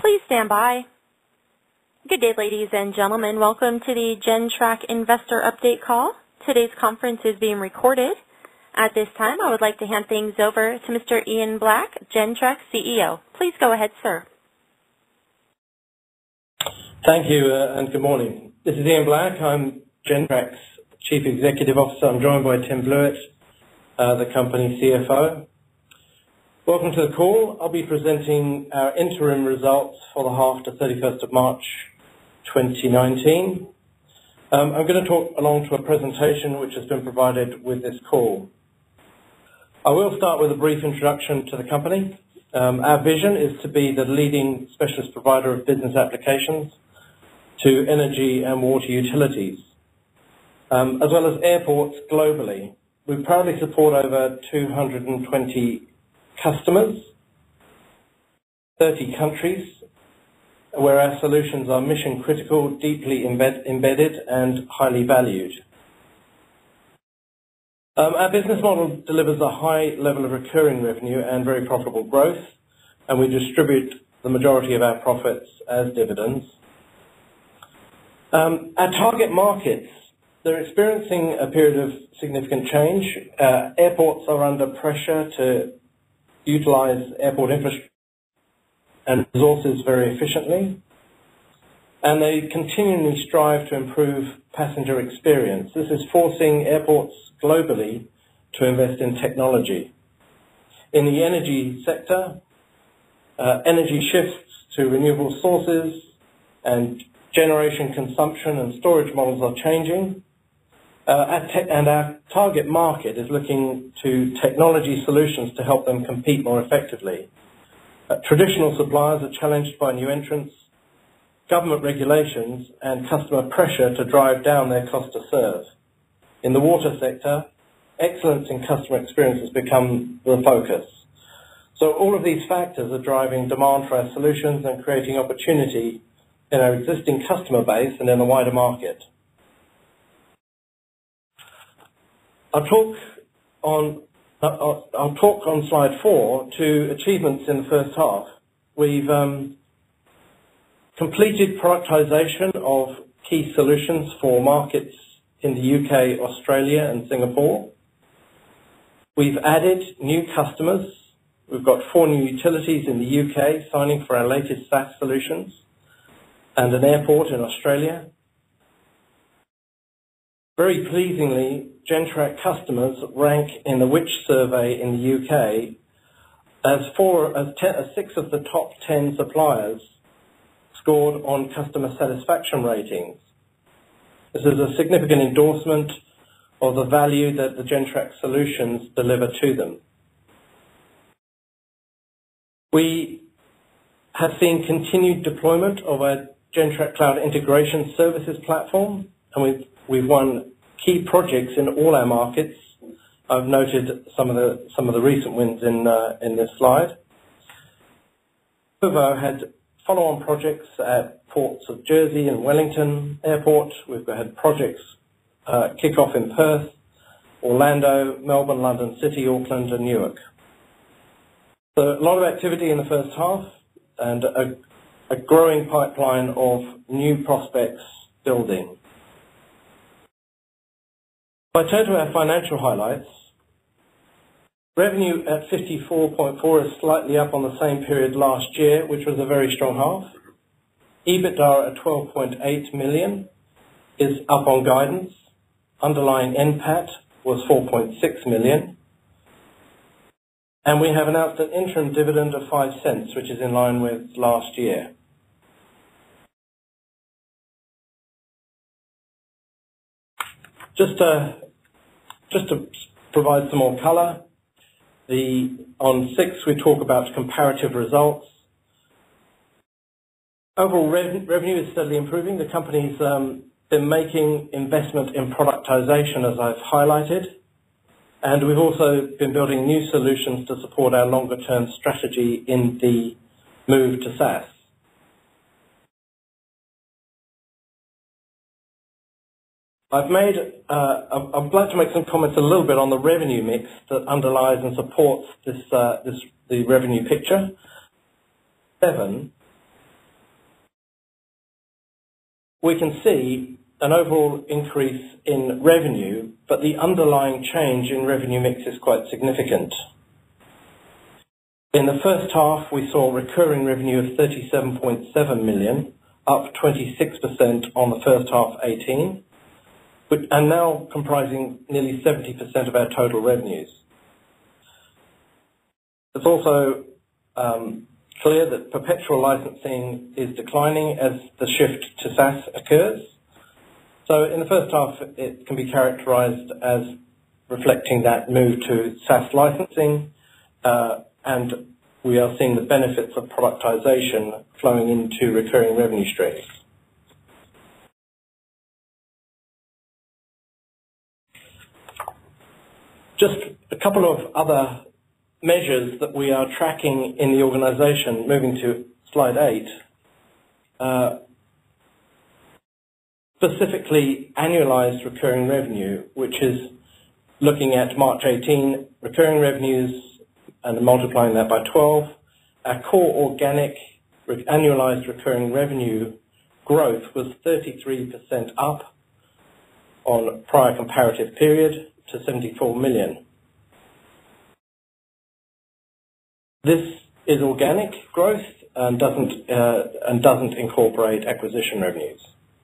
Please stand by. Good day, ladies and gentlemen. Welcome to the Gentrack Investor Update call. Today's conference is being recorded. At this time, I would like to hand things over to Mr. Ian Black, Gentrack CEO. Please go ahead, sir. Thank you, and good morning. This is Ian Black. I'm Gentrack's Chief Executive Officer. I'm joined by Tim Blewett, the company CFO. Welcome to the call. I'll be presenting our interim results for the half to 31st of March 2019. I'm going to talk along to a presentation which has been provided with this call. I will start with a brief introduction to the company. Our vision is to be the leading specialist provider of business applications to energy and water utilities, as well as airports globally. We proudly support over 220 customers, 30 countries, where our solutions are mission critical, deeply embedded and highly valued. Our business model delivers a high level of recurring revenue and very profitable growth, and we distribute the majority of our profits as dividends. Our target markets, they're experiencing a period of significant change. Airports are under pressure to utilize airport infrastructure and resources very efficiently, and they continually strive to improve passenger experience. This is forcing airports globally to invest in technology. In the energy sector, energy shifts to renewable sources and generation consumption and storage models are changing. And our target market is looking to technology solutions to help them compete more effectively. Traditional suppliers are challenged by new entrants, government regulations, and customer pressure to drive down their cost to serve. In the water sector, excellence in customer experience has become the focus. So all of these factors are driving demand for our solutions and creating opportunity in our existing customer base and in the wider market. I'll talk on slide 4 to achievements in the first half. We've completed productization of key solutions for markets in the UK, Australia and Singapore. We've added new customers. We've got 4 new utilities in the UK signing for our latest SaaS solutions and an airport in Australia. Very pleasingly, Gentrack customers rank in the Which survey in the UK as 6 of the top 10 suppliers scored on customer satisfaction ratings. This is a significant endorsement of the value that the Gentrack solutions deliver to them. We have seen continued deployment of our Gentrack Cloud Integration Services platform, and we've won key projects in all our markets. I've noted some of the recent wins in this slide. Vivo had follow-on projects at ports of Jersey and Wellington Airport. We've had projects kick off in Perth, Orlando, Melbourne, London City, Auckland and Newark. So a lot of activity in the first half and a growing pipeline of new prospects building. If I turn to our financial highlights, revenue at 54.4 is slightly up on the same period last year, which was a very strong half. EBITDA at 12.8 million is up on guidance. Underlying NPAT was 4.6 million. And we have announced an interim dividend of 5 cents, which is in line with last year. Just to provide some more colour, on 6 we talk about comparative results. Overall revenue is steadily improving. The company's been making investment in productization, as I've highlighted, and we've also been building new solutions to support our longer term strategy in the move to SaaS. I'd like to make some comments a little bit on the revenue mix that underlies and supports the revenue picture. 7, we can see an overall increase in revenue, but the underlying change in revenue mix is quite significant. In the first half, we saw recurring revenue of 37.7 million, up 26% on the first half 18, and now comprising nearly 70% of our total revenues. It's also clear that perpetual licensing is declining as the shift to SaaS occurs. So in the first half, it can be characterized as reflecting that move to SaaS licensing, and we are seeing the benefits of productization flowing into recurring revenue streams. Just a couple of other measures that we are tracking in the organization, moving to slide 8. Specifically annualized recurring revenue, which is looking at March 18 recurring revenues and multiplying that by 12. Our core organic annualized recurring revenue growth was 33% up on prior comparative period to 74 million. This is organic growth and doesn't incorporate acquisition revenues.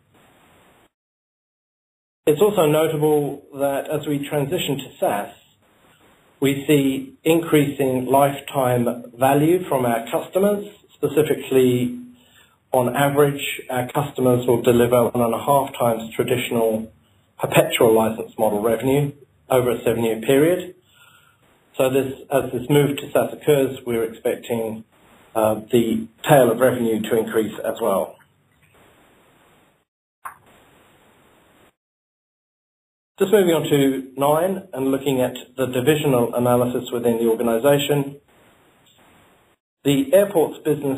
It's also notable that as we transition to SaaS, we see increasing lifetime value from our customers. Specifically, on average, our customers will deliver 1.5 times traditional perpetual license model revenue over a 7-year period. So as this move to SaaS occurs, we're expecting the tail of revenue to increase as well. Just moving on to 9 and looking at the divisional analysis within the organization. The airports business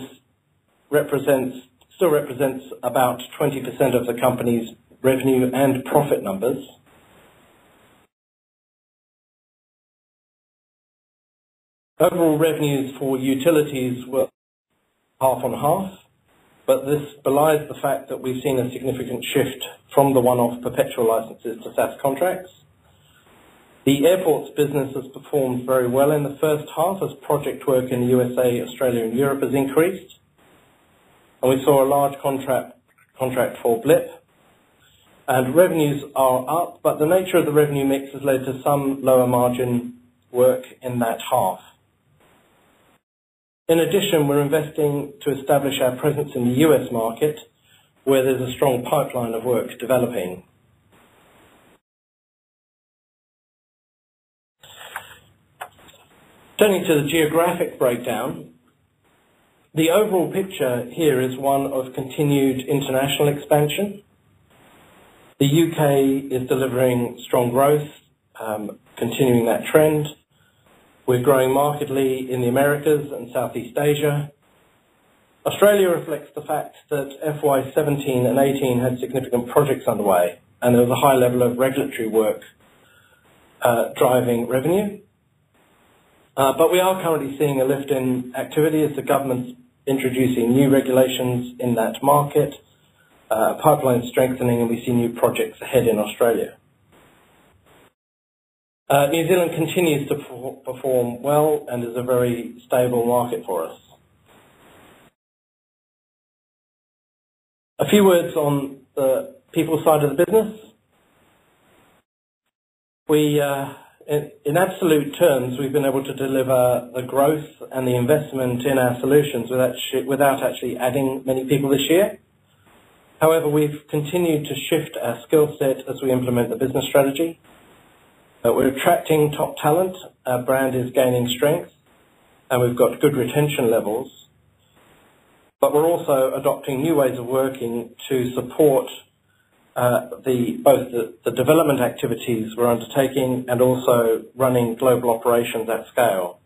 still represents about 20% of the company's revenue and profit numbers. Overall revenues for utilities were half on half, but this belies the fact that we've seen a significant shift from the one-off perpetual licenses to SaaS contracts. The airports business has performed very well in the first half as project work in the USA, Australia and Europe has increased. And we saw a large contract for Blip. And revenues are up, but the nature of the revenue mix has led to some lower margin work in that half. In addition, we're investing to establish our presence in the US market, where there's a strong pipeline of work developing. Turning to the geographic breakdown, the overall picture here is one of continued international expansion. The UK is delivering strong growth, continuing that trend. We're growing markedly in the Americas and Southeast Asia. Australia reflects the fact that FY17 and 18 had significant projects underway, and there was a high level of regulatory work driving revenue. But we are currently seeing a lift in activity as the government's introducing new regulations in that market, pipeline strengthening, and we see new projects ahead in Australia. New Zealand continues to perform well and is a very stable market for us. A few words on the people side of the business. We, in absolute terms, we've been able to deliver the growth and the investment in our solutions without actually adding many people this year. However, we've continued to shift our skill set as we implement the business strategy. We're attracting top talent, our brand is gaining strength, and we've got good retention levels. But we're also adopting new ways of working to support both the development activities we're undertaking and also running global operations at scale.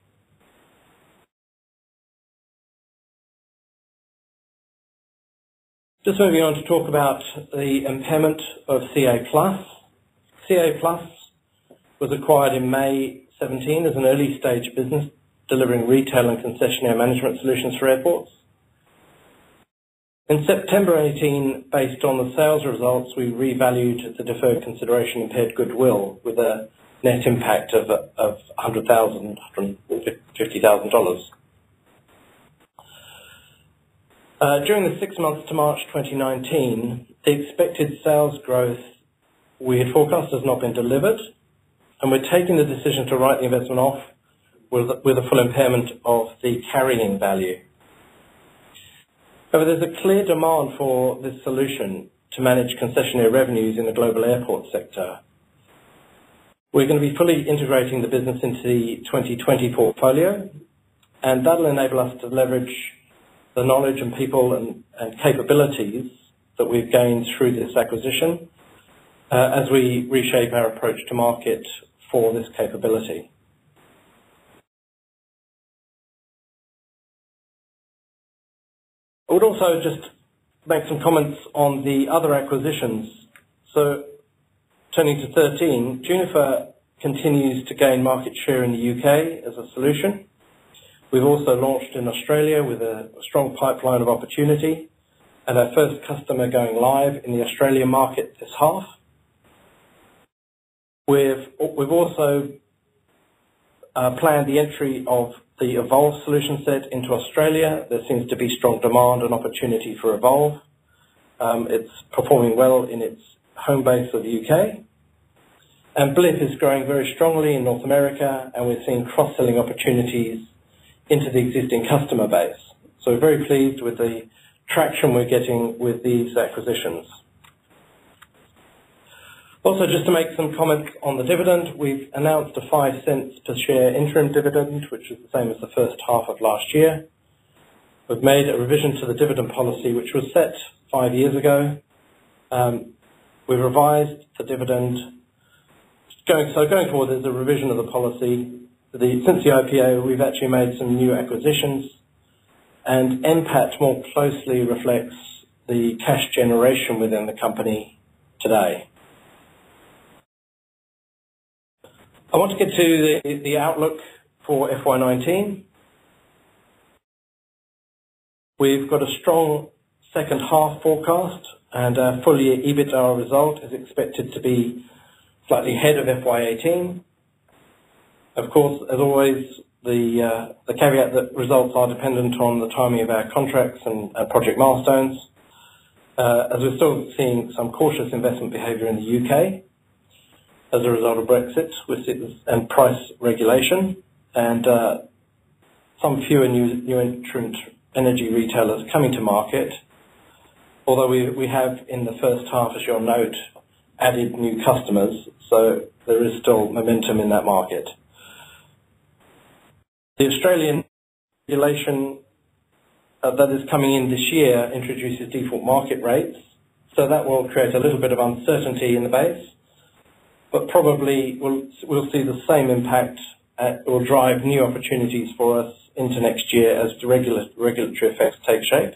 Just moving on to talk about the impairment of CA+. CA+ was acquired in May 17 as an early stage business delivering retail and concessionaire management solutions for airports. In September 18, based on the sales results, we revalued the deferred consideration impaired goodwill with a net impact of $150,000. During the 6 months to March 2019, the expected sales growth we had forecast has not been delivered, and we're taking the decision to write the investment off with a full impairment of the carrying value. However, there's a clear demand for this solution to manage concessionaire revenues in the global airport sector. We're going to be fully integrating the business into the 2020 portfolio, and that'll enable us to leverage the knowledge and people and capabilities that we've gained through this acquisition as we reshape our approach to market for this capability. I would also just make some comments on the other acquisitions. So turning to 13, Junifer continues to gain market share in the UK as a solution. We've also launched in Australia with a strong pipeline of opportunity and our first customer going live in the Australian market this half. We've also planned the entry of the Evolve solution set into Australia. There seems to be strong demand and opportunity for Evolve. It's performing well in its home base of the UK. And Blip is growing very strongly in North America, and we're seeing cross-selling opportunities into the existing customer base. So we're very pleased with the traction we're getting with these acquisitions. Also, just to make some comments on the dividend, we've announced a 5 cents per share interim dividend, which is the same as the first half of last year. We've made a revision to the dividend policy, which was set 5 years ago. We've revised the dividend. Going forward, there's a revision of the policy. Since the IPO, we've actually made some new acquisitions, and NPAT more closely reflects the cash generation within the company today. I want to get to the outlook for FY19. We've got a strong second half forecast, and our full year EBITDA result is expected to be slightly ahead of FY18. Of course, as always, the caveat that results are dependent on the timing of our contracts and project milestones, as we're still seeing some cautious investment behaviour in the UK as a result of Brexit and price regulation, and some fewer new entrant energy retailers coming to market, although we have in the first half, as you'll note, added new customers, so there is still momentum in that market. The Australian regulation that is coming in this year introduces default market rates, so that will create a little bit of uncertainty in the base, but probably we'll see the same impact. It will drive new opportunities for us into next year as the regulatory effects take shape.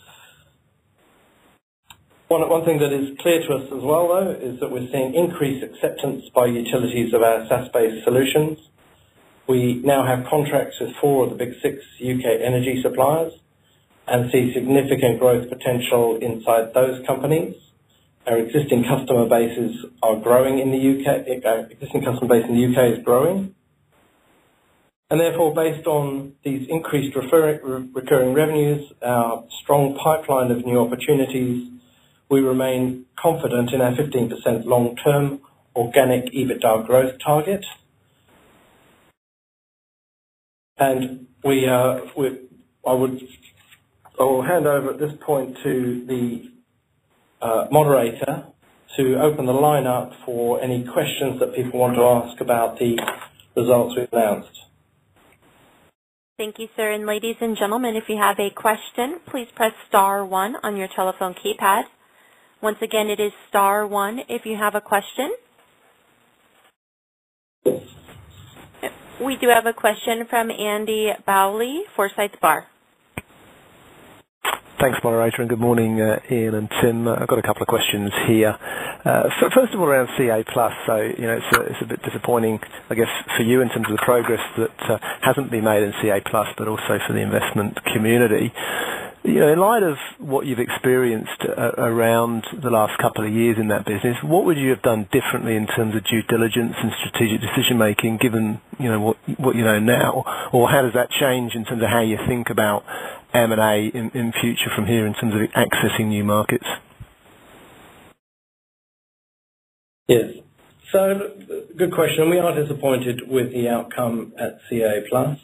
One thing that is clear to us as well, though, is that we're seeing increased acceptance by utilities of our SaaS-based solutions. We now have contracts with 4 of the big 6 UK energy suppliers and see significant growth potential inside those companies. Our existing customer bases are growing in the UK. Our existing customer base in the UK is growing. And therefore, based on these increased recurring revenues, our strong pipeline of new opportunities, we remain confident in our 15% long-term organic EBITDA growth target. And I will hand over at this point to the moderator to open the line up for any questions that people want to ask about the results we've announced. Thank you, sir. And ladies and gentlemen, if you have a question, please press star 1 on your telephone keypad. Once again, it is star 1 if you have a question. We do have a question from Andy Bowley, Forsyth Barr. Thanks, moderator, and good morning, Ian and Tim. I've got a couple of questions here. First of all, around CA+. So, it's a bit disappointing, I guess, for you in terms of the progress that hasn't been made in CA+, but also for the investment community. In light of what you've experienced around the last couple of years in that business, what would you have done differently in terms of due diligence and strategic decision making, given what you know now, or how does that change in terms of how you think about M&A in future from here in terms of accessing new markets? Yes. So, good question. We are disappointed with the outcome at CA Plus.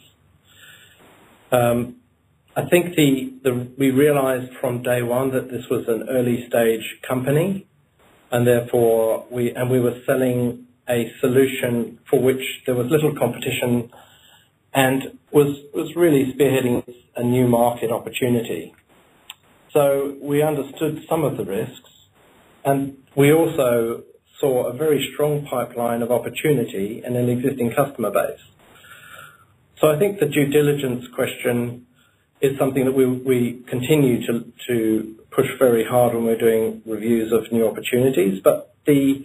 I think we realised from day one that this was an early stage company, and therefore we were selling a solution for which there was little competition, and was really spearheading a new market opportunity. So we understood some of the risks, and we also saw a very strong pipeline of opportunity in an existing customer base. So I think the due diligence question is something that we continue to push very hard when we're doing reviews of new opportunities. But the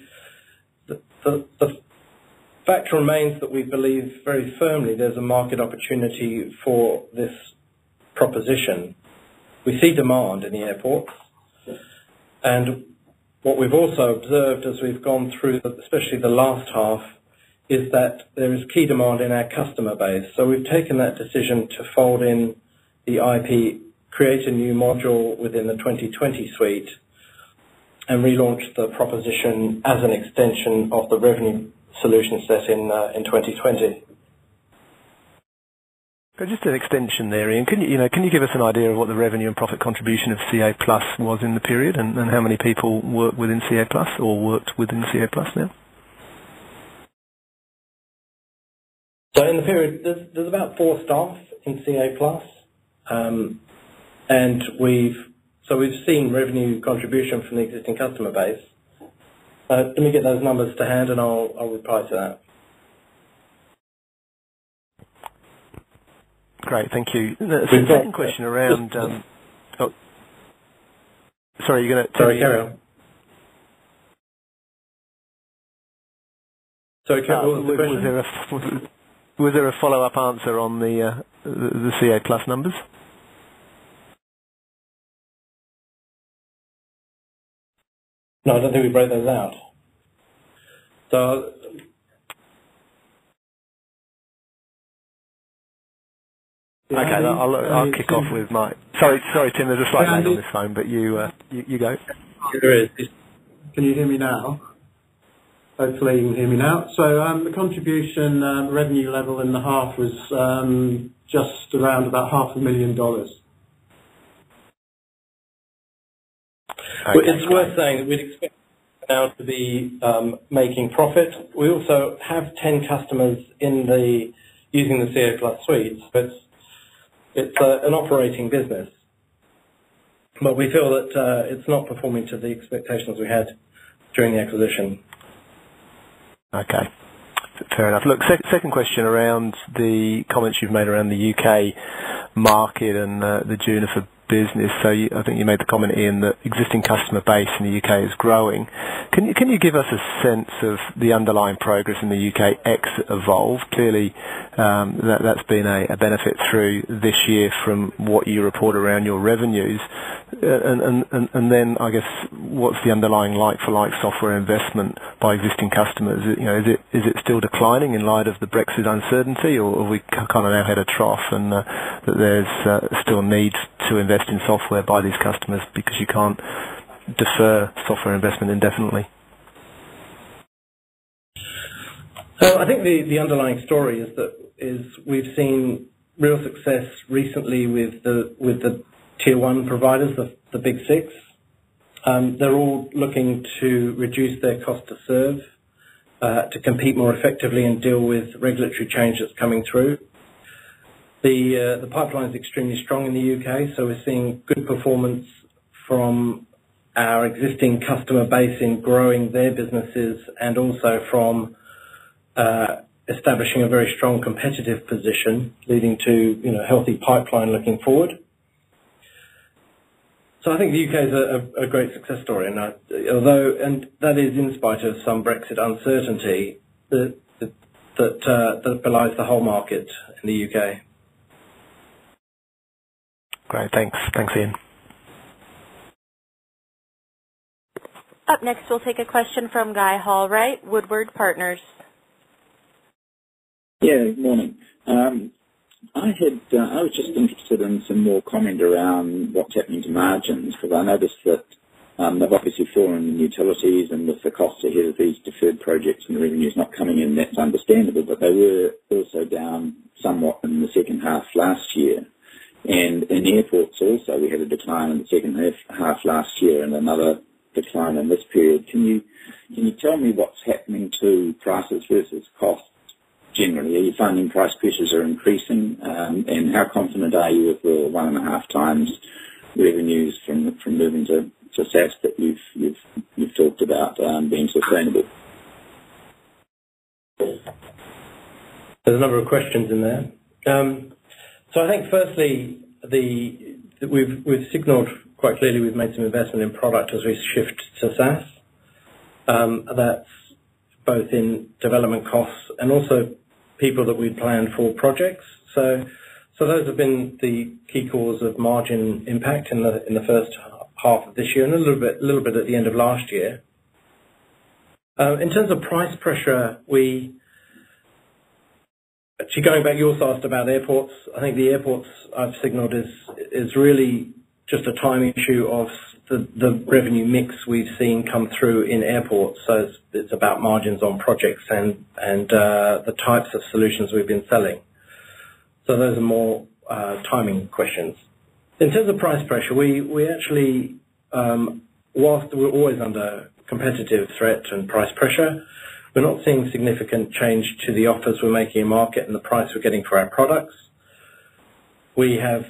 fact remains that we believe very firmly there's a market opportunity for this proposition. We see demand in the airports, and what we've also observed as we've gone through, especially the last half, is that there is key demand in our customer base. So we've taken that decision to fold in the IP, create a new module within the 2020 suite, and relaunch the proposition as an extension of the revenue solution set in 2020. Just an extension there, Ian. Can you give us an idea of what the revenue and profit contribution of CA Plus was in the period, and how many people work within CA Plus or worked within CA Plus now? So in the period, there's about 4 staff in CA Plus. And we've seen revenue contribution from the existing customer base. Let me get those numbers to hand, and I'll reply to that. Great, thank you. The second question around. Sorry, you're going to. Sorry, carry on. Sorry, what was the question? Was there a follow-up answer on the CA Plus numbers? No, I don't think we broke those out. So. Okay, I'll kick off with my. Sorry, Tim. There's a slight lag on this phone, but you go. There is. Can you hear me now? Hopefully you can hear me now. So the contribution revenue level in the half was just around about $500,000. Okay. It's worth saying that we'd expect now to be making profit. We also have 10 customers using the CA Plus suite, but it's an operating business. But we feel that it's not performing to the expectations we had during the acquisition. Okay, fair enough. Look, second question around the comments you've made around the UK market and the Juniper business. So I think you made the comment, Ian, that existing customer base in the UK is growing. Can you give us a sense of the underlying progress in the UK ex Evolve? Clearly, that's been a benefit through this year from what you report around your revenues. And then I guess what's the underlying like-for-like software investment by existing customers? Is it still declining in light of the Brexit uncertainty, or have we kind of now had a trough and that there's still need to invest in software by these customers because you can't defer software investment indefinitely? So I think the underlying story is we've seen real success recently with the tier 1 providers, the big 6. They're all looking to reduce their cost to serve, to compete more effectively and deal with regulatory change that's coming through. The pipeline is extremely strong in the UK, so we're seeing good performance from our existing customer base in growing their businesses, and also from establishing a very strong competitive position, leading to healthy pipeline looking forward. So I think the UK is a great success story, and that is in spite of some Brexit uncertainty that belies the whole market in the UK. Great. Thanks, Ian. Up next, we'll take a question from Guy Hallwright, Woodward Partners. Yeah, good morning. I was just interested in some more comment around what's happening to margins, because I noticed that they've obviously fallen in utilities, and with the costs ahead of these deferred projects and the revenues not coming in, that's understandable, but they were also down somewhat in the second half last year. And in airports also, we had a decline in the second half last year and another decline in this period. Can you tell me what's happening to prices versus costs generally? Are you finding price pressures are increasing? And how confident are you with the 1.5 times revenues from moving to SaaS that you've talked about being sustainable? There's a number of questions in there. So I think firstly, we've signalled quite clearly we've made some investment in product as we shift to SaaS. That's both in development costs and also people that we planned for projects. So those have been the key cause of margin impact in the first half of this year and a little bit at the end of last year. In terms of price pressure, actually going back, you also asked about airports. I think the airports I've signalled is really just a timing issue of the revenue mix we've seen come through in airports. So it's about margins on projects and the types of solutions we've been selling. So those are more timing questions. In terms of price pressure, we actually, whilst we're always under competitive threat and price pressure, we're not seeing significant change to the offers we're making in market and the price we're getting for our products. We have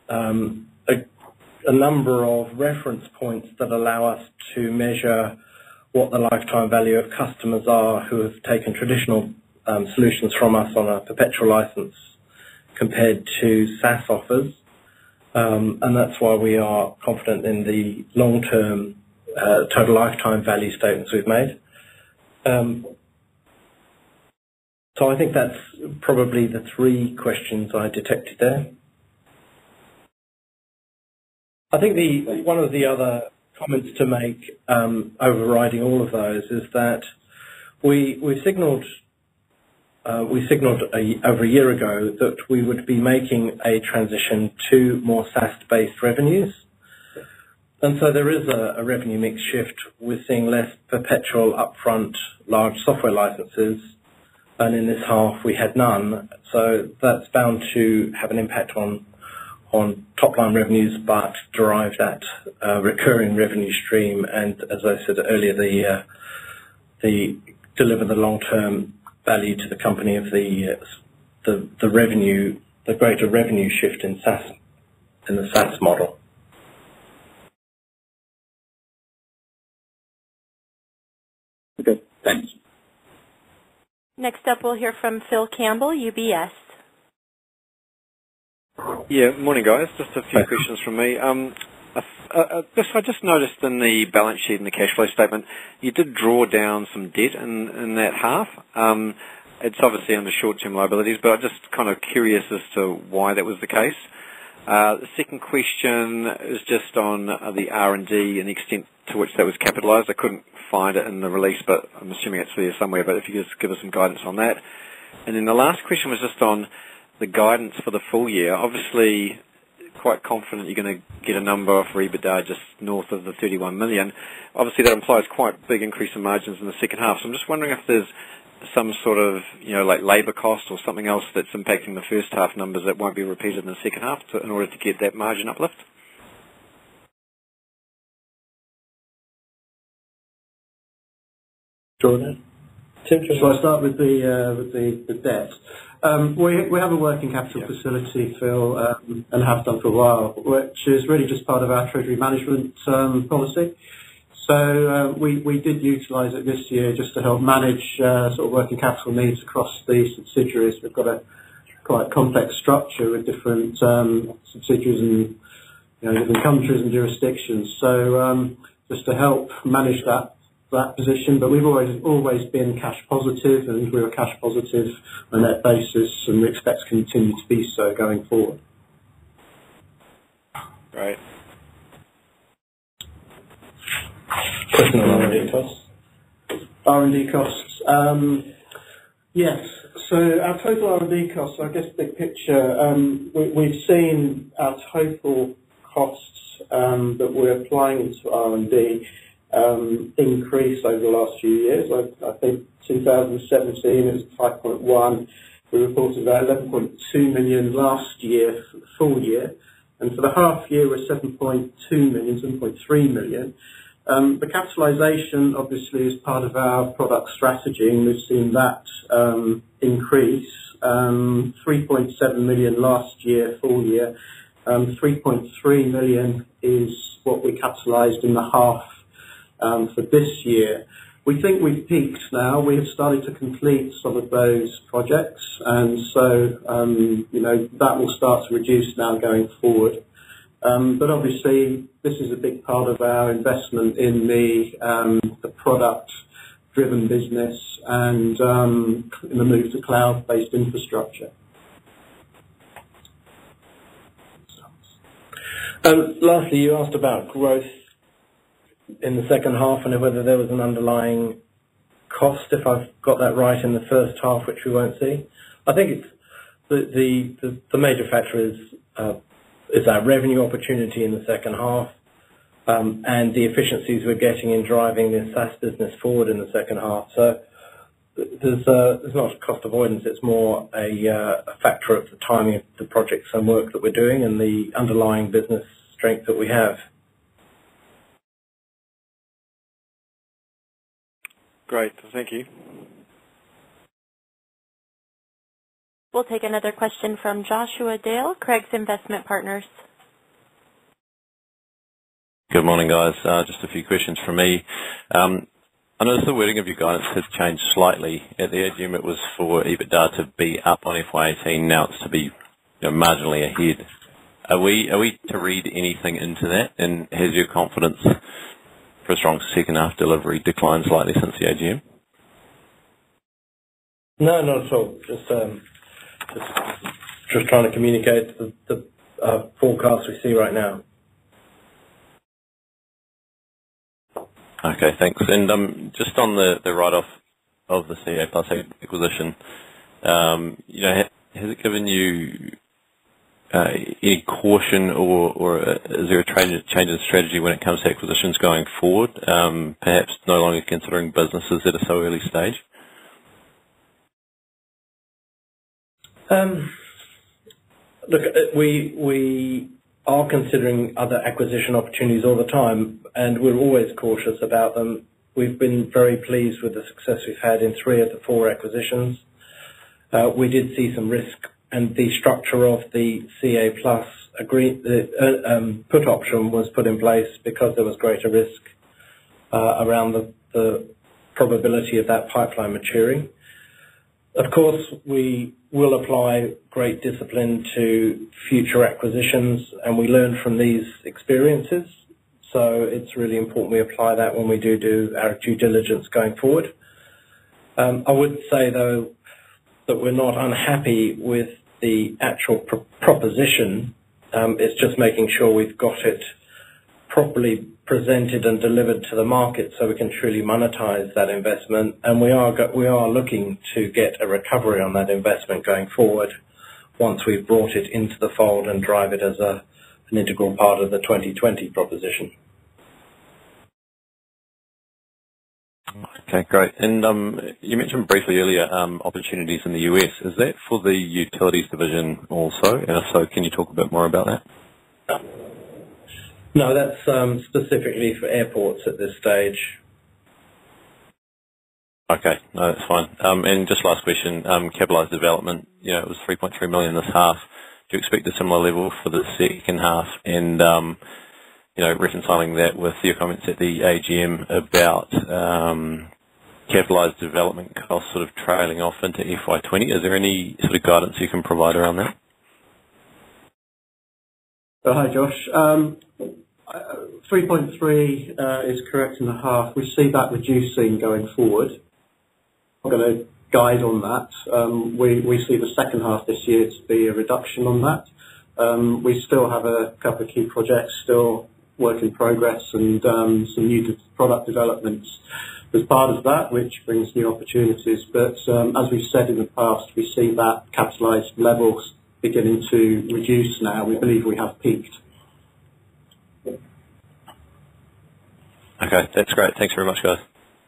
a number of reference points that allow us to measure what the lifetime value of customers are who have taken traditional solutions from us on a perpetual license compared to SaaS offers. And that's why we are confident in the long-term total lifetime value statements we've made. So I think that's probably the 3 questions I detected there. I think one of the other comments to make overriding all of those is that we signalled over a year ago that we would be making a transition to more SaaS-based revenues. And so there is a revenue mix shift. We're seeing less perpetual upfront large software licenses, and in this half we had none. So that's bound to have an impact on top-line revenues, but derive that recurring revenue stream, and as I said earlier, the deliver the long-term value to the company of the revenue, the greater revenue shift in SaaS, in the SaaS model. Okay, thanks. Next up, we'll hear from Phil Campbell, UBS. Yeah, morning guys. Just a few questions from me. I just noticed in the balance sheet and the cash flow statement, you did draw down some debt in that half. It's obviously under short-term liabilities, but I'm just kind of curious as to why that was the case. The second question is just on the R&D and the extent to which that was capitalised. I couldn't find it in the release, but I'm assuming it's there somewhere, but if you could just give us some guidance on that. And then the last question was just on the guidance for the full year. Obviously, quite confident you're going to get a number for EBITDA just north of the 31 million. Obviously, that implies quite a big increase in margins in the second half. So I'm just wondering if there's some sort of, like labour cost or something else that's impacting the first half numbers that won't be repeated in the second half in order to get that margin uplift. Jordan? Shall I start with the debt? We have a working capital facility, Phil, and have done for a while, which is really just part of our treasury management policy. So we did utilise it this year just to help manage sort of working capital needs across the subsidiaries. We've got a quite complex structure with different subsidiaries and different countries and jurisdictions. So just to help manage that position, but we've always been cash positive, and we were cash positive on that basis, and we expect to continue to be so going forward. Right. Question on R&D costs. R&D costs. Yes. So our total R&D costs, I guess big picture, we've seen our total costs that we're applying into R&D increase over the last few years. I think 2017 it was 5.1. We reported about 11.2 million last year for the full year. And for the half year, we're 7.2 million, 7.3 million. The capitalisation obviously is part of our product strategy, and we've seen that increase. 3.7 million last year, full year. 3.3 million is what we capitalised in the half for this year. We think we've peaked now. We have started to complete some of those projects, and so that will start to reduce now going forward. But obviously, this is a big part of our investment in the product-driven business and in the move to cloud-based infrastructure. Lastly, you asked about growth in the second half and whether there was an underlying cost, if I've got that right, in the first half, which we won't see. I think it's the major factor is our revenue opportunity in the second half, and the efficiencies we're getting in driving the SaaS business forward in the second half. So there's not cost avoidance, it's more a factor of the timing of the projects and work that we're doing and the underlying business strength that we have. Great, thank you. We'll take another question from Joshua Dale, Craig's Investment Partners. Good morning, guys. Just a few questions from me. I noticed the wording of your guidance has changed slightly. At the AGM, it was for EBITDA to be up on FY18. Now it's to be marginally ahead. Are we to read anything into that? And has your confidence for a strong second half delivery declined slightly since the AGM? No, not at all. Just trying to communicate the forecast we see right now. Okay, thanks. And just on the write-off of the CA Plus acquisition, has it given you any caution, or is there a change in strategy when it comes to acquisitions going forward? Perhaps no longer considering businesses at a so early stage? Look, we are considering other acquisition opportunities all the time, and we're always cautious about them. We've been very pleased with the success we've had in 3 of the 4 acquisitions. We did see some risk, and the structure of the CA Plus put option was put in place because there was greater risk around the probability of that pipeline maturing. Of course, we will apply great discipline to future acquisitions, and we learn from these experiences. So it's really important we apply that when we do our due diligence going forward. I would say, though, that we're not unhappy with the actual proposition. It's just making sure we've got it properly presented and delivered to the market so we can truly monetize that investment. And we are looking to get a recovery on that investment going forward once we've brought it into the fold and drive it as an integral part of the 2020 proposition. Okay, great. And you mentioned briefly earlier opportunities in the US. Is that for the utilities division also? And if so, can you talk a bit more about that? No, that's specifically for airports at this stage. Okay, no, that's fine. And just last question, capitalised development, it was 3.3 million this half. Do you expect a similar level for the second half? And, reconciling that with your comments at the AGM about capitalised development costs sort of trailing off into FY20, is there any sort of guidance you can provide around that? Hi, Josh. 3.3 is correct in the half. We see that reducing going forward. I'm not going to guide on that. We see the second half this year to be a reduction on that. We still have a couple of key projects still work in progress and some new product developments as part of that, which brings new opportunities. But as we've said in the past, we see that capitalised levels beginning to reduce now. We believe we have peaked. Okay, that's great. Thanks very much, guys.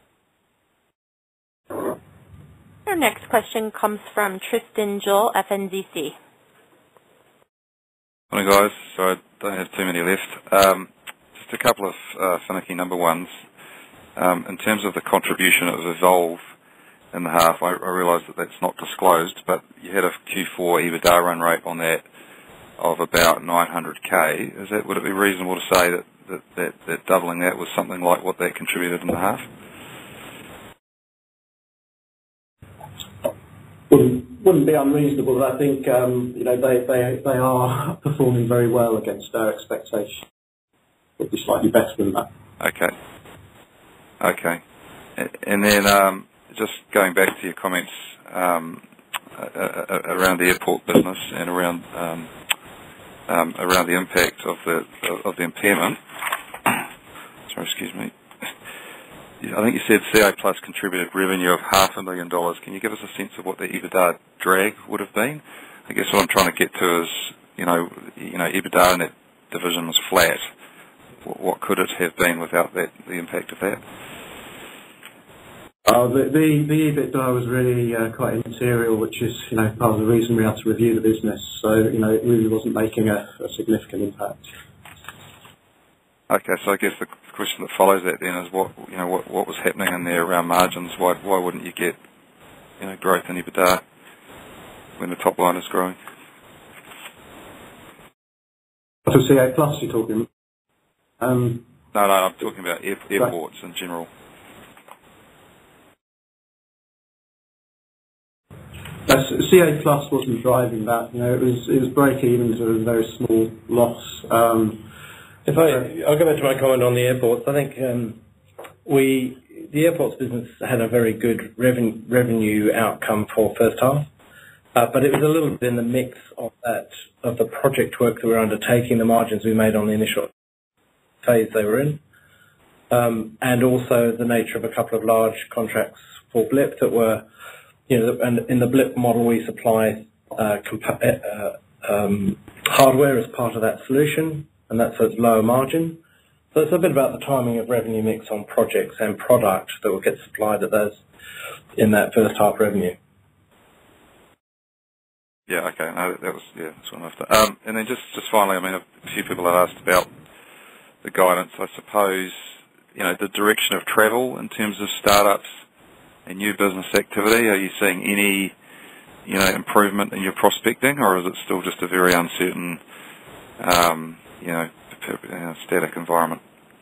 Our next question comes from Tristan Joel, FNZC. Morning, guys. So I don't have too many left. Just a couple of finicky number ones. In terms of the contribution of Evolve in the half, I realise that that's not disclosed, but you had a Q4 EBITDA run rate on that of about 900k. Would it be reasonable to say that doubling that was something like what that contributed in the half? Wouldn't be unreasonable. I think they are performing very well against our expectations. Would be slightly better than that. Okay. And then just going back to your comments around the airport business and around the impact of the impairment. Sorry, excuse me. I think you said CA Plus contributed revenue of $500,000. Can you give us a sense of what the EBITDA drag would have been? I guess what I'm trying to get to is, EBITDA in that division was flat. What could it have been without the impact of that? The EBITDA was really quite immaterial, which is part of the reason we had to review the business. So it really wasn't making a significant impact. Okay, so I guess the question that follows that then is what was happening in there around margins? Why wouldn't you get growth in EBITDA when the top line is growing? For CA Plus, you're talking? No, I'm talking about airports in general. CA Plus wasn't driving that. It was break even to a very small loss. I'll go back to my comment on the airports. I think the airports business had a very good revenue outcome for first half, but it was a little bit in the mix of the project work that we were undertaking, the margins we made on the initial phase they were in, and also the nature of a couple of large contracts for Blip that were, and in the Blip model we supply hardware as part of that solution, and that's at lower margin. So it's a bit about the timing of revenue mix on projects and product that will get supplied at those in that first half revenue. Yeah, okay. No, that's what I'm after. And then just finally, a few people have asked about the guidance. I suppose, the direction of travel in terms of startups and new business activity. Are you seeing any, improvement in your prospecting, or is it still just a very uncertain, static environment?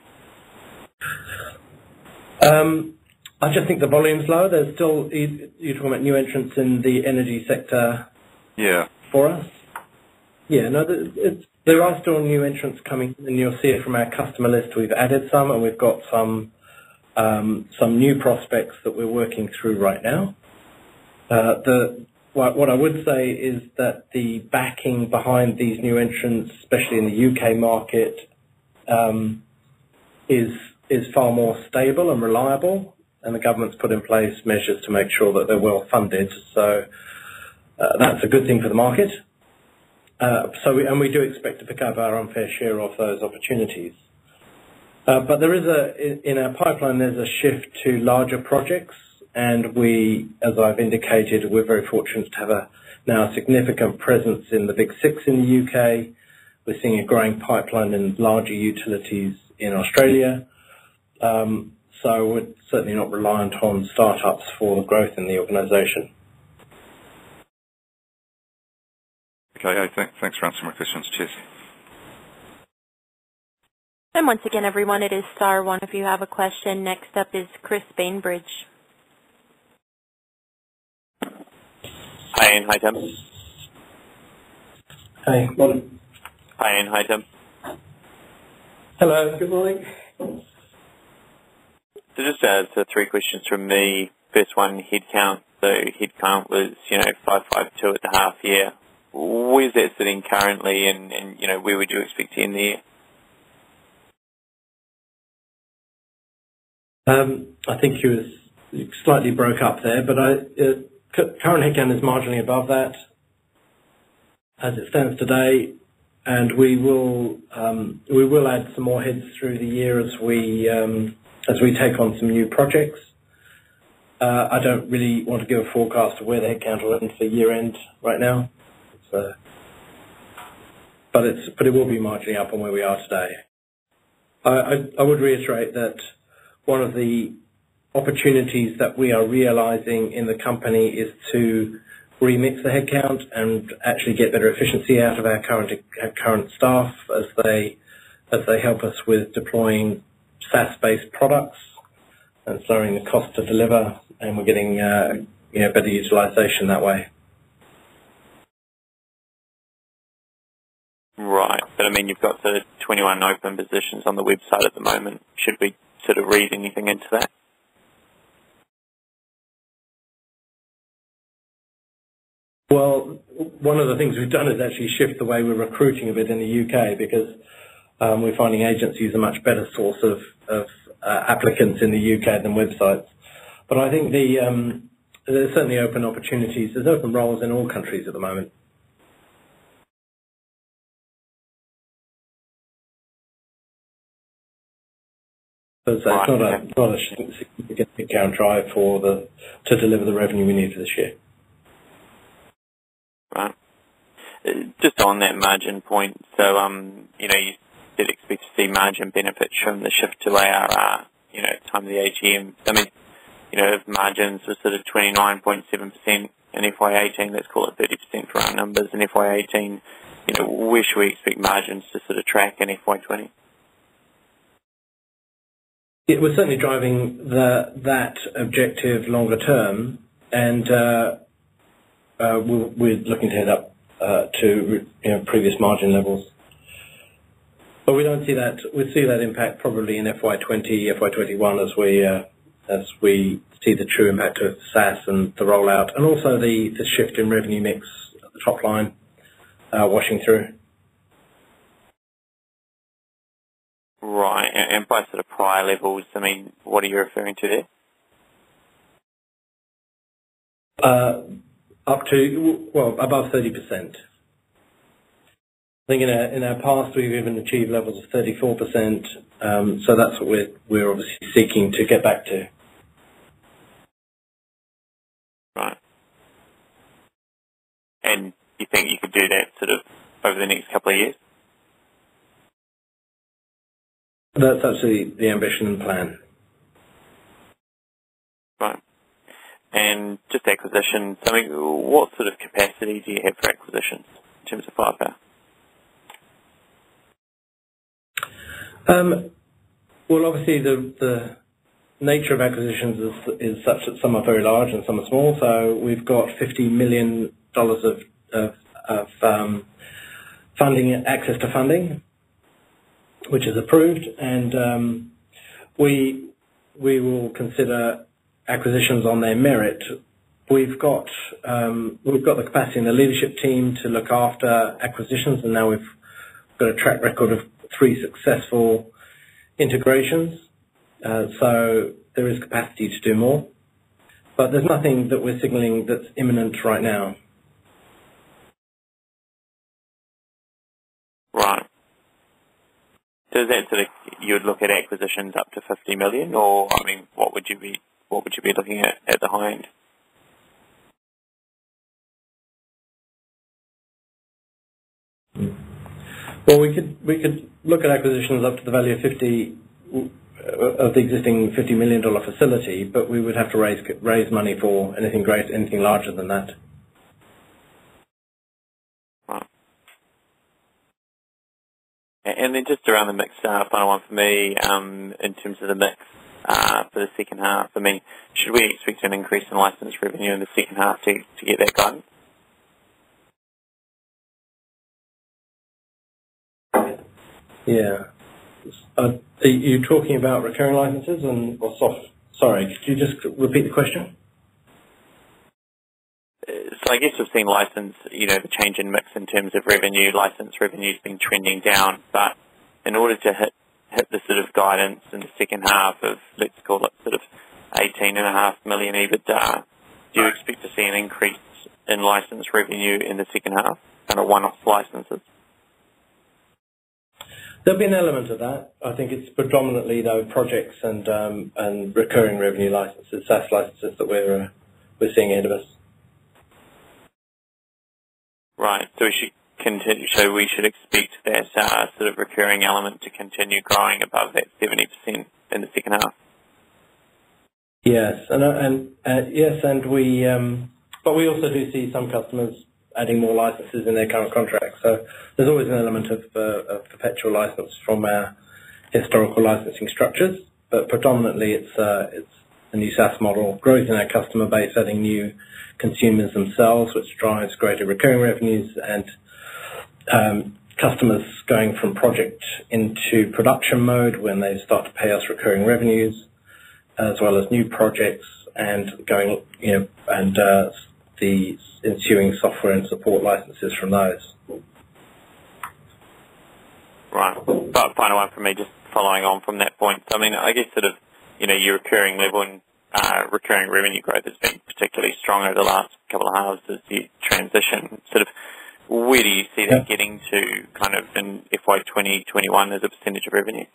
I just think the volume's low. There's still, you're talking about new entrants in the energy sector. Yeah. For us. Yeah, no, there are still new entrants coming, and you'll see it from our customer list. We've added some, and we've got some new prospects that we're working through right now. What I would say is that the backing behind these new entrants, especially in the UK market, is far more stable and reliable, and the government's put in place measures to make sure that they're well funded. So that's a good thing for the market. We do expect to pick up our unfair share of those opportunities. But there is in our pipeline, there's a shift to larger projects, and we, as I've indicated, we're very fortunate to have now a significant presence in the Big Six in the UK. We're seeing a growing pipeline in larger utilities in Australia. So we're certainly not reliant on startups for the growth in the organisation. Okay, thanks for answering my questions. Cheers. And once again, everyone, it is star one if you have a question. Next up is Chris Bainbridge. Hi, Ian. Hi, Tim. Hey, morning. Hi, Ian. Hi, Tim. Hello, good morning. So just three questions from me. First one, headcount. So headcount was, 552 at the half year. where's that sitting currently, and where would you expect to end the year? I think you slightly broke up there, but current headcount is marginally above that as it stands today, and we will add some more heads through the year as we take on some new projects. I don't really want to give a forecast of where the headcount will end for year end right now, but it will be marginally up on where we are today. I would reiterate that one of the opportunities that we are realizing in the company is to remix the headcount and actually get better efficiency out of our current staff as they help us with deploying SaaS-based products and lowering the cost to deliver, and we're getting better utilization that way. Right, but I mean, you've got sort of 21 open positions on the website at the moment. Should we sort of read anything into that? Well, one of the things we've done is actually shift the way we're recruiting a bit in the UK, because we're finding agencies a much better source of applicants in the UK than websites. But I think there's certainly open opportunities. There's open roles in all countries at the moment. So it's not a significant headcount drive to deliver the revenue we need for this year. Right. Just on that margin point, so you did expect to see margin benefits from the shift to ARR, at the time of the AGM. I mean, if margins were sort of 29.7% in FY18, let's call it 30% for our numbers in FY18, where should we expect margins to sort of track in FY20? Yeah, we're certainly driving that objective longer term, and we're looking to head up to previous margin levels. But we don't see that. We see that impact probably in FY20, FY21 as we see the true impact of SaaS and the rollout, and also the shift in revenue mix at the top line washing through. Right, and by sort of prior levels, I mean, what are you referring to there? Up to, above 30%. I think in our past we've even achieved levels of 34%, so that's what we're obviously seeking to get back to. Right. And you think you could do that sort of over the next couple of years? That's actually the ambition and plan. Right. And just acquisitions, I mean, what sort of capacity do you have for acquisitions in terms of firepower? Well, obviously the nature of acquisitions is such that some are very large and some are small. So we've got $50 million of funding, access to funding, which is approved, and we will consider acquisitions on their merit. We've got the capacity in the leadership team to look after acquisitions, and now we've got a track record of 3 successful integrations. So there is capacity to do more, but there's nothing that we're signalling that's imminent right now. Right. Does that sort of, you'd look at acquisitions up to 50 million, or I mean, what would you be looking at the high end? Well, we could look at acquisitions up to the value of of the existing $50 million facility, but we would have to raise money for anything larger than that. Right. And then just around the mix, final one for me, in terms of the mix for the second half, I mean, should we expect an increase in license revenue in the second half to get that guidance? Yeah. Are you talking about recurring licenses or soft? Sorry, could you just repeat the question? So I guess we've seen license, the change in mix in terms of revenue. License revenue's been trending down, but in order to hit the sort of guidance in the second half of, let's call it sort of 18.5 million EBITDA, do you expect to see an increase in license revenue in the second half, kind of one-off licenses? There'll be an element of that. I think it's predominantly, though, projects and recurring revenue licenses, SaaS licenses that we're seeing ahead of us. Right. So we should continue. So we should expect that sort of recurring element to continue growing above that 70% in the second half. Yes, but we also do see some customers adding more licenses in their current contracts. So there's always an element of perpetual license from our historical licensing structures, but predominantly it's a new SaaS model, growth in our customer base, adding new consumers themselves, which drives greater recurring revenues, and customers going from project into production mode when they start to pay us recurring revenues, as well as new projects and the ensuing software and support licenses from those. Right. But final one from me, just following on from that point. I mean, I guess sort of, your recurring level and recurring revenue growth has been particularly strong over the last couple of halves as you transition. Sort of, where do you see that getting to kind of in FY 2021 as a percentage of revenue?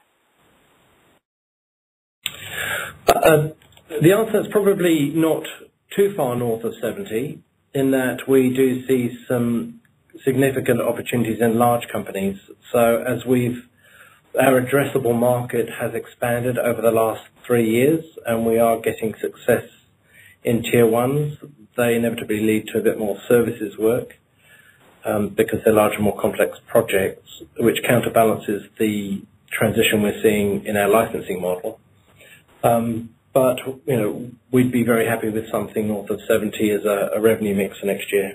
The answer is probably not too far north of 70, in that we do see some significant opportunities in large companies. So as our addressable market has expanded over the last 3 years, and we are getting success in tier ones, they inevitably lead to a bit more services work because they're larger, more complex projects, which counterbalances the transition we're seeing in our licensing model. But, we'd be very happy with something north of 70 as a revenue mix for next year.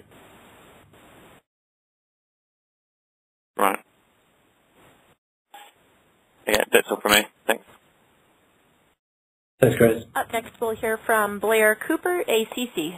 Right. Yeah, that's all from me. Thanks. Thanks, Chris. Up next, we'll hear from Blair Cooper, ACC.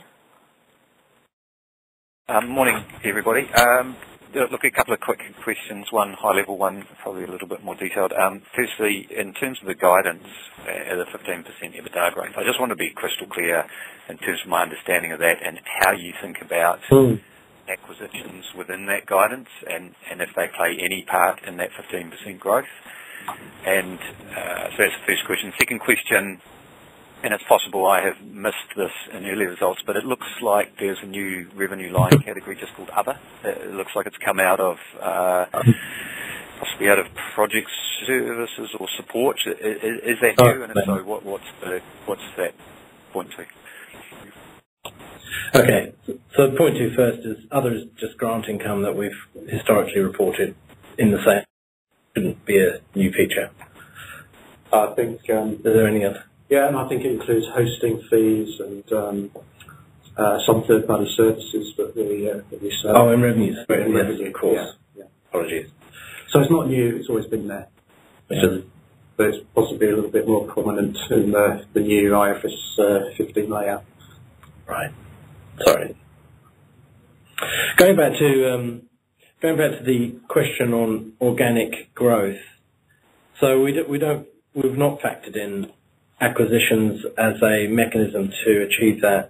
Morning, everybody. Look, a couple of quick questions, one high-level, one probably a little bit more detailed. Firstly, in terms of the guidance at a 15% EBITDA growth, I just want to be crystal clear in terms of my understanding of that and how you think about acquisitions within that guidance and if they play any part in that 15% growth. And so that's the first question. Second question, and it's possible I have missed this in earlier results, but it looks like there's a new revenue line category just called Other. It looks like it's come out of, possibly out of project services or support. Is that new? And if so, what's that point to? Okay. So point 2 first is Other is just grant income that we've historically reported in the same. Shouldn't be a new feature. I think. Is there any other? Yeah, and I think it includes hosting fees and some third-party services that we sell. Oh, in revenues. In yes, revenue, of course. Yeah. Apologies. So it's not new, it's always been there. But it's possibly a little bit more prominent in the new IFRS 15 layout. Right. Sorry. Going back to the question on organic growth. So we've not factored in acquisitions as a mechanism to achieve that,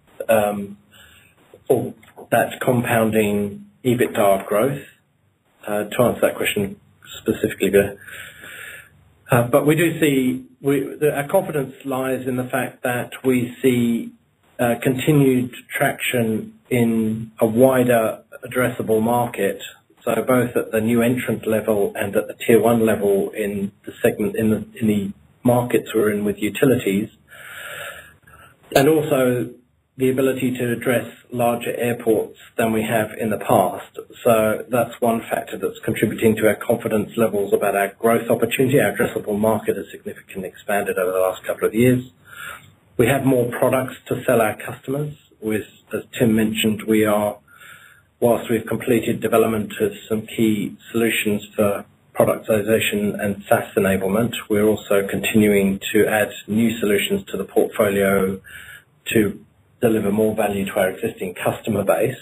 or that compounding EBITDA growth. To answer that question specifically, but we do see our confidence lies in the fact that we see continued traction in a wider addressable market. So both at the new entrant level and at the tier 1 level in the segment in the markets we're in with utilities, and also the ability to address larger airports than we have in the past. So that's one factor that's contributing to our confidence levels about our growth opportunity. Our addressable market has significantly expanded over the last couple of years. We have more products to sell our customers. As Tim mentioned, whilst we've completed development of some key solutions for productization and SaaS enablement, we're also continuing to add new solutions to the portfolio to deliver more value to our existing customer base.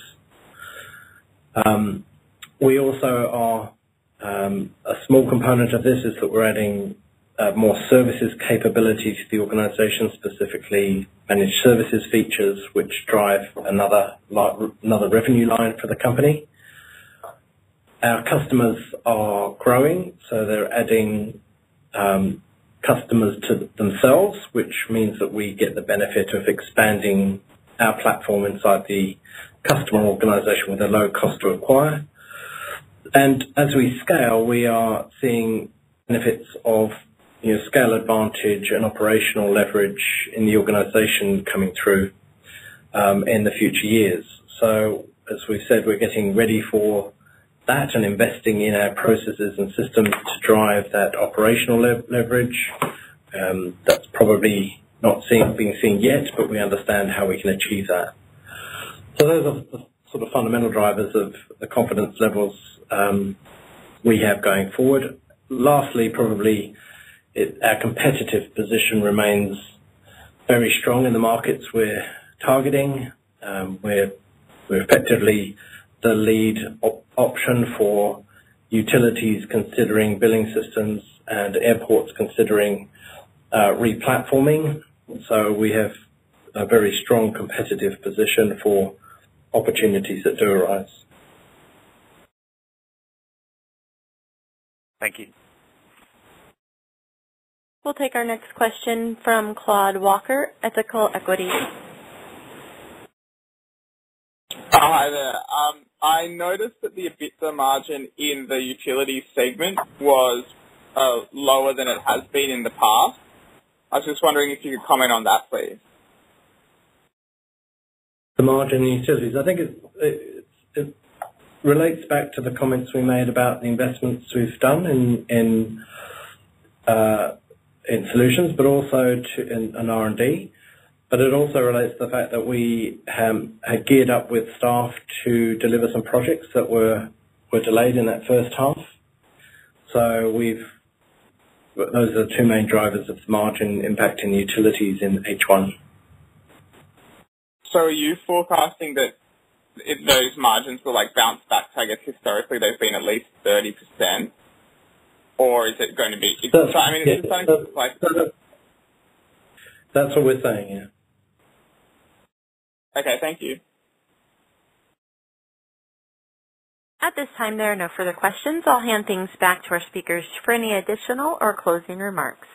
We also are, a small component of this is that we're adding more services capability to the organisation, specifically managed services features, which drive another revenue line for the company. Our customers are growing, so they're adding customers to themselves, which means that we get the benefit of expanding our platform inside the customer organisation with a low cost to acquire. And as we scale, we are seeing benefits of scale advantage and operational leverage in the organisation coming through in the future years. So, as we've said, we're getting ready for that and investing in our processes and systems to drive that operational leverage. That's probably not being seen yet, but we understand how we can achieve that. So those are the sort of fundamental drivers of the confidence levels we have going forward. Lastly, probably our competitive position remains very strong in the markets we're targeting. We're effectively the lead option for utilities considering billing systems and airports considering replatforming. So we have a very strong competitive position for opportunities that do arise. Thank you. We'll take our next question from Claude Walker, Ethical Equity. Hi there. I noticed that the EBITDA margin in the utilities segment was lower than it has been in the past. I was just wondering if you could comment on that, please. The margin in utilities, I think it relates back to the comments we made about the investments we've done in solutions, but also in R&D. But it also relates to the fact that we had geared up with staff to deliver some projects that were delayed in that first half. So those are the two main drivers of margin impacting utilities in H1. So are you forecasting that if those margins will bounce back to, I guess, historically they've been at least 30%? Or is it going to be... That's what we're saying, yeah. Okay, thank you. At this time, there are no further questions. I'll hand things back to our speakers for any additional or closing remarks.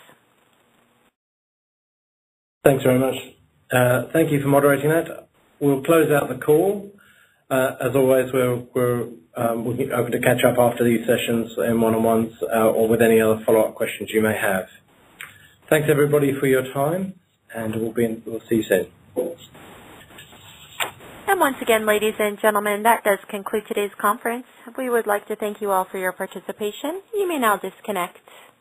Thanks very much. Thank you for moderating that. We'll close out the call. As always, we're open to catch up after these sessions in one-on-ones or with any other follow-up questions you may have. Thanks, everybody, for your time, and we'll see you soon. And once again, ladies and gentlemen, that does conclude today's conference. We would like to thank you all for your participation. You may now disconnect.